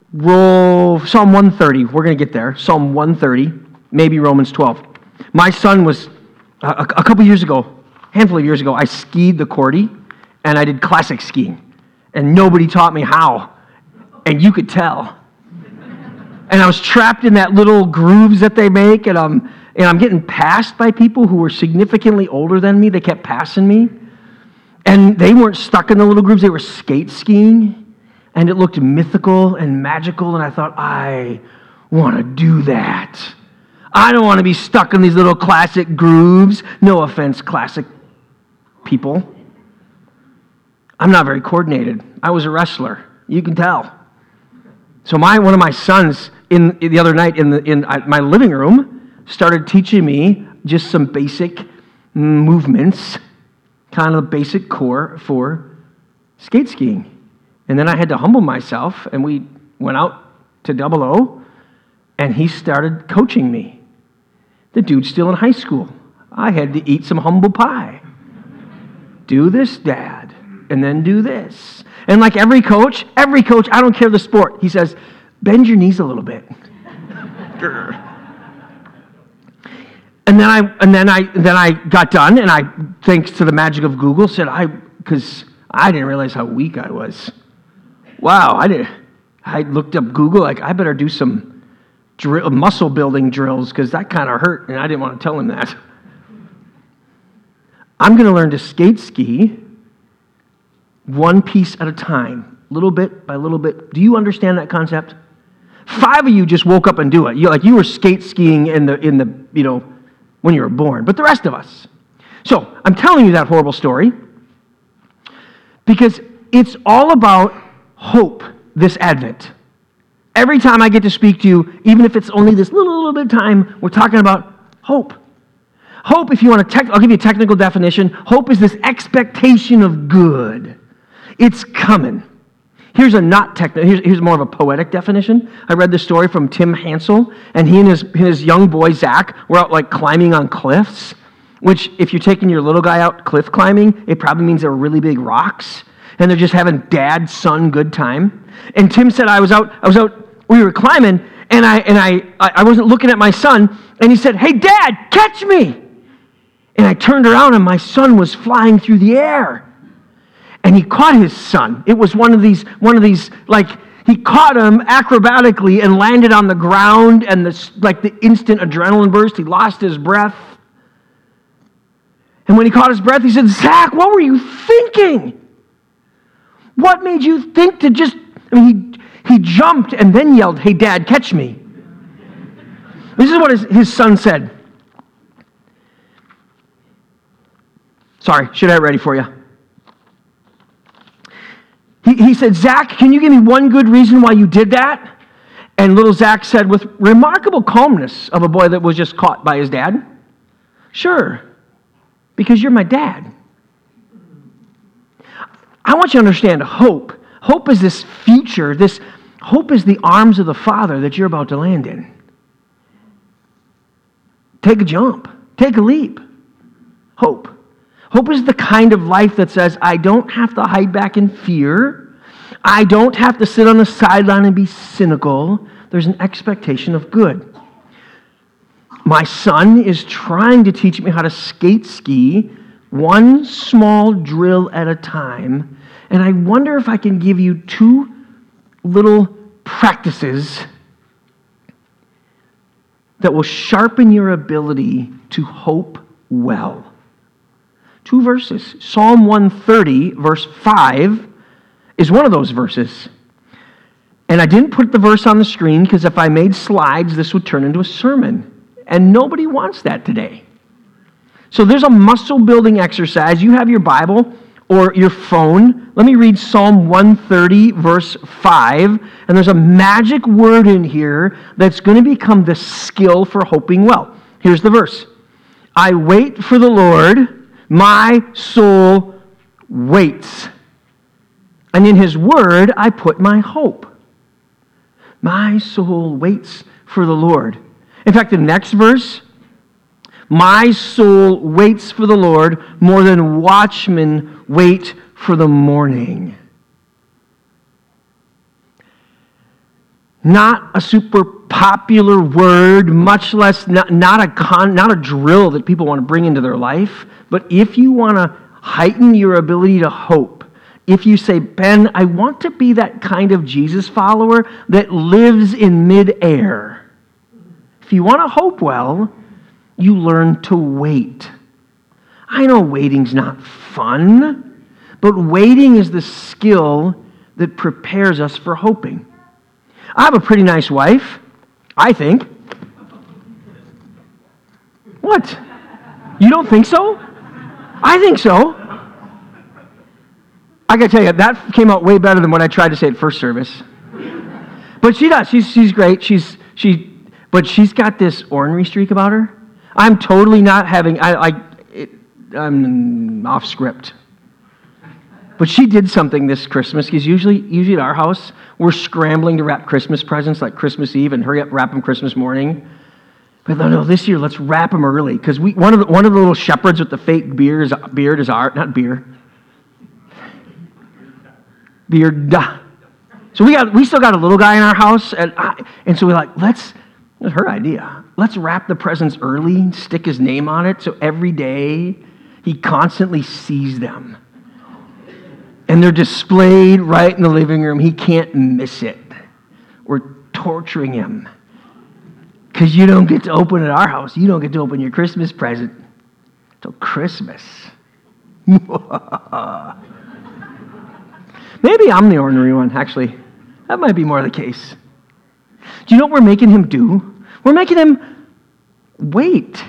roll Psalm 130. We're going to get there. Psalm 130, maybe Romans 12. My son was, a couple years ago, a handful of years ago, I skied the Cordy, and I did classic skiing. And nobody taught me how. And you could tell. And I was trapped in that little grooves that they make, and I'm getting passed by people who were significantly older than me. They kept passing me. And they weren't stuck in the little grooves. They were skate skiing. And it looked mythical and magical. And I thought, I want to do that. I don't want to be stuck in these little classic grooves. No offense, classic people. I'm not very coordinated. I was a wrestler. You can tell. So one of my sons the other night in my living room started teaching me just some basic movements, kind of the basic core for skate skiing. And then I had to humble myself, and we went out to Double O, and he started coaching me. The dude's still in high school. I had to eat some humble pie. Do this, Dad, and then do this. And like every coach, I don't care the sport, he says, bend your knees a little bit. And then I got done, and I, thanks to the magic of Google, said because I didn't realize how weak I was. Wow, I looked up Google, like I better do some muscle building drills because that kind of hurt, and I didn't want to tell him that. I'm going to learn to skate ski one piece at a time, little bit by little bit. Do you understand that concept? 5 of you just woke up and do it. You were skate skiing in the when you were born, but the rest of us. So I'm telling you that horrible story because it's all about hope this Advent. Every time I get to speak to you, even if it's only this little bit of time, we're talking about hope. Hope, if you want I'll give you a technical definition. Hope is this expectation of good. It's coming. Here's more of a poetic definition. I read this story from Tim Hansel, and he and his young boy, Zach, were out like climbing on cliffs, which if you're taking your little guy out cliff climbing, it probably means they're really big rocks, and they're just having dad-son good time. And Tim said, I was out, we were climbing, and I wasn't looking at my son, and he said, hey, Dad, catch me! And I turned around, and my son was flying through the air. And he caught his son. It was one of these, like, he caught him acrobatically and landed on the ground, and the instant adrenaline burst, he lost his breath. And when he caught his breath, he said, Zach, what were you thinking? What made you think to just, he jumped and then yelled, hey, Dad, catch me. This is what his son said. Sorry, should I have it ready for you? He said, Zach, can you give me one good reason why you did that? And little Zach said, with remarkable calmness of a boy that was just caught by his dad, sure, because you're my dad. I want you to understand hope. Hope is this future. Hope is the arms of the Father that you're about to land in. Take a jump. Take a leap. Hope. Hope is the kind of life that says, I don't have to hide back in fear. I don't have to sit on the sideline and be cynical. There's an expectation of good. My son is trying to teach me how to skate ski one small drill at a time. And I wonder if I can give you 2 little practices that will sharpen your ability to hope well. 2 verses. Psalm 130, verse 5, is one of those verses. And I didn't put the verse on the screen because if I made slides, this would turn into a sermon. And nobody wants that today. So there's a muscle-building exercise. You have your Bible or your phone. Let me read Psalm 130, verse 5. And there's a magic word in here that's going to become the skill for hoping well. Here's the verse. I wait for the Lord. My soul waits. And in his word, I put my hope. My soul waits for the Lord. In fact, the next verse, my soul waits for the Lord more than watchmen wait for the morning. not a super popular word, much less not a drill that people want to bring into their life. But if you want to heighten your ability to hope, if you say, Ben, I want to be that kind of Jesus follower that lives in midair. If you want to hope well, you learn to wait. I know waiting's not fun, but waiting is the skill that prepares us for hoping. I have a pretty nice wife, I think. What? You don't think so? I think so. I got to tell you, that came out way better than what I tried to say at first service. But she does. She's great. But she's got this ornery streak about her. I'm totally not having. I'm off script. But she did something this Christmas, because usually at our house, we're scrambling to wrap Christmas presents like Christmas Eve and hurry up, wrap them Christmas morning. But no, this year, let's wrap them early, because one of the little shepherds with the fake beard is our, not beer. Beard. So we still got a little guy in our house, and so we're like, it was her idea. Let's wrap the presents early, stick his name on it, so every day he constantly sees them. And they're displayed right in the living room. He can't miss it. We're torturing him. Because you don't get to open at our house. You don't get to open your Christmas present till Christmas. Maybe I'm the ornery one, actually. That might be more the case. Do you know what we're making him do? We're making him wait.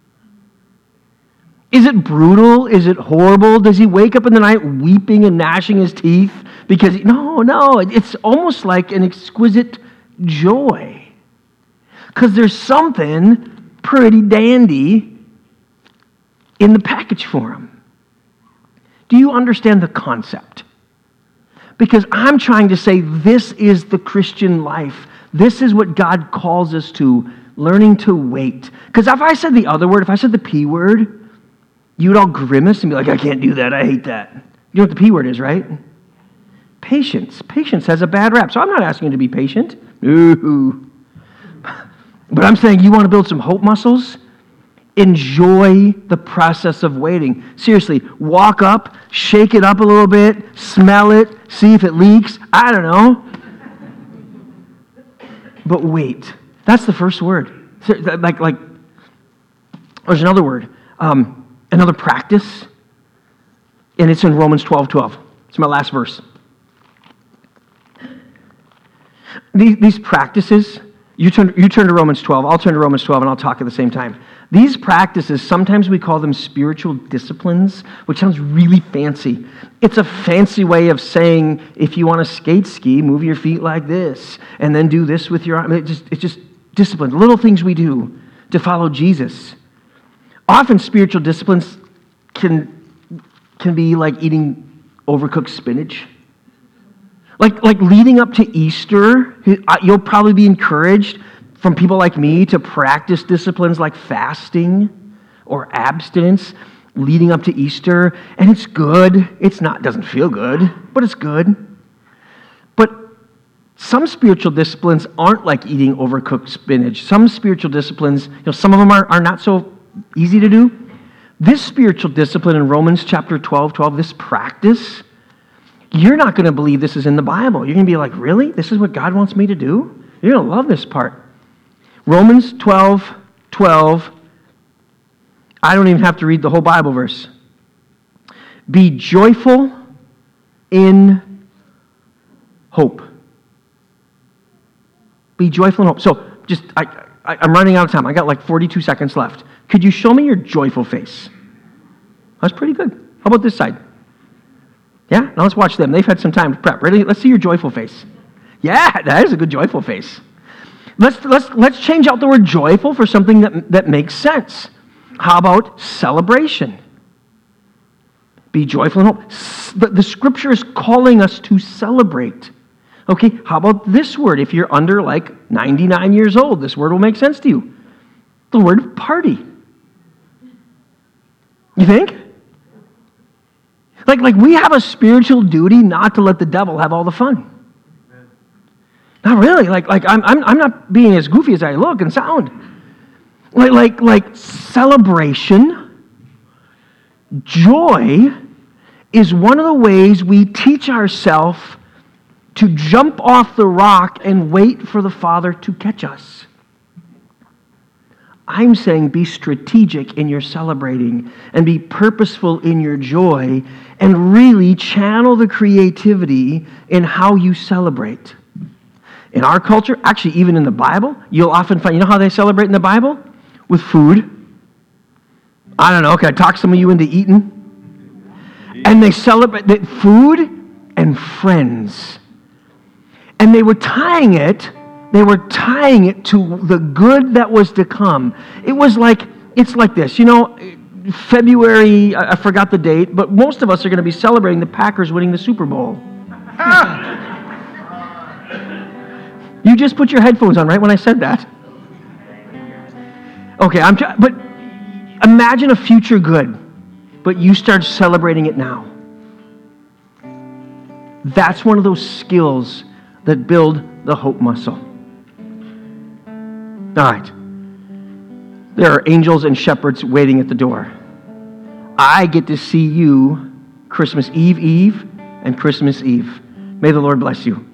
Is it brutal? Is it horrible? Does he wake up in the night weeping and gnashing his teeth? No, it's almost like an exquisite joy. Because there's something pretty dandy in the package for him. Do you understand the concept? Because I'm trying to say this is the Christian life. This is what God calls us to, learning to wait. Because if I said the other word, if I said the P word, you would all grimace and be like, I can't do that, I hate that. You know what the P word is, right? Patience. Patience has a bad rap. So I'm not asking you to be patient. No. But I'm saying you want to build some hope muscles? Enjoy the process of waiting. Seriously, walk up, shake it up a little bit, smell it, see if it leaks. I don't know. But wait. That's the first word. Like there's another word. Another practice, and it's in Romans 12:12. It's my last verse. These practices, you turn to Romans 12, I'll turn to Romans 12, and I'll talk at the same time. These practices, sometimes we call them spiritual disciplines, which sounds really fancy. It's a fancy way of saying, if you want to skate ski, move your feet like this, and then do this with your arm. It's just discipline, little things we do to follow Jesus. Often spiritual disciplines can be like eating overcooked spinach. Like leading up to Easter, you'll probably be encouraged from people like me to practice disciplines like fasting or abstinence leading up to Easter, and it's good. Doesn't feel good, but it's good. But some spiritual disciplines aren't like eating overcooked spinach. Some spiritual disciplines, some of them are not so easy to do. This spiritual discipline in Romans chapter 12, this practice, you're not going to believe this is in the Bible. You're going to be like, really? This is what God wants me to do? You're going to love this part. Romans 12:12. I don't even have to read the whole Bible verse. Be joyful in hope. Be joyful in hope. So I'm running out of time. I got like 42 seconds left. Could you show me your joyful face? That's pretty good. How about this side? Yeah? Now let's watch them. They've had some time to prep. Ready? Let's see your joyful face. Yeah, that is a good joyful face. Let's change out the word joyful for something that makes sense. How about celebration? Be joyful in hope. The scripture is calling us to celebrate. Okay, how about this word? If you're under like 99 years old, this word will make sense to you. The word party. You think? Like we have a spiritual duty not to let the devil have all the fun. Not really. Like I'm not being as goofy as I look and sound. Like celebration, joy is one of the ways we teach ourselves to jump off the rock and wait for the Father to catch us. I'm saying be strategic in your celebrating and be purposeful in your joy and really channel the creativity in how you celebrate. In our culture, actually even in the Bible, you'll often find, you know how they celebrate in the Bible? With food. I don't know, can I talk some of you into eating? And they celebrate food and friends. And they were tying it to the good that was to come. It's like this, February, I forgot the date, but most of us are going to be celebrating the Packers winning the Super Bowl. You just put your headphones on right when I said that. Okay, but imagine a future good, but you start celebrating it now. That's one of those skills that build the hope muscle. All right. There are angels and shepherds waiting at the door. I get to see you Christmas Eve and Christmas Eve. May the Lord bless you.